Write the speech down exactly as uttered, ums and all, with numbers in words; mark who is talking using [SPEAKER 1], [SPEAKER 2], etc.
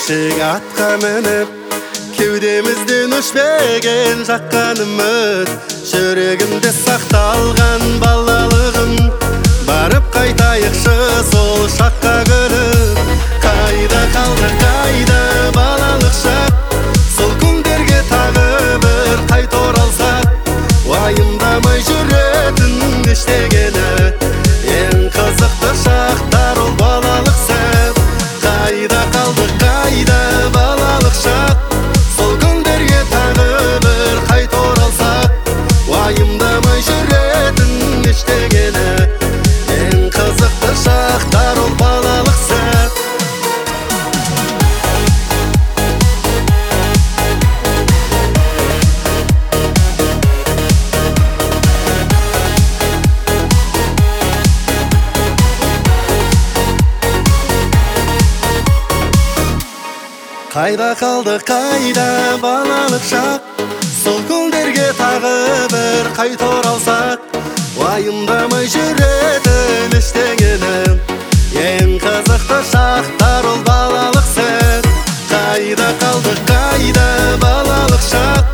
[SPEAKER 1] Кішік атқа мініп, кеудемізден өшпеген жаққан үміт, жүрегімде сақталған балалығым. Барып қайтайықшы сол шаққа күліп, қайда қалды, қайда балалық шақ? Сол күндерге тағы бір қайта оралсақ, уайымдамай жүретін ештеңені. Ең қызықты шақтар ол балалық сәт. Қайда қалды, қайда балалық шақ? Сол күндерге тағы бір қайта оралсақ, уайымдамай жүретін ештеңені. Ең қызықты шақтар ол балалық сәт. Қайда қалды, қайда балалық шақ? Сол күндерге тағы бір қайта оралсақ, уайымдамай жүретін ештеңені. Ең қызықты шақтар ол балалық сәт. Қайда қалды, қайда балалық шақ?